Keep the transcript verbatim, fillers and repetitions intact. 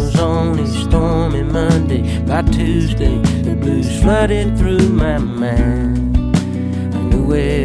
was on a stormy Monday. By Tuesday, the blues flooded through my mind. I knew where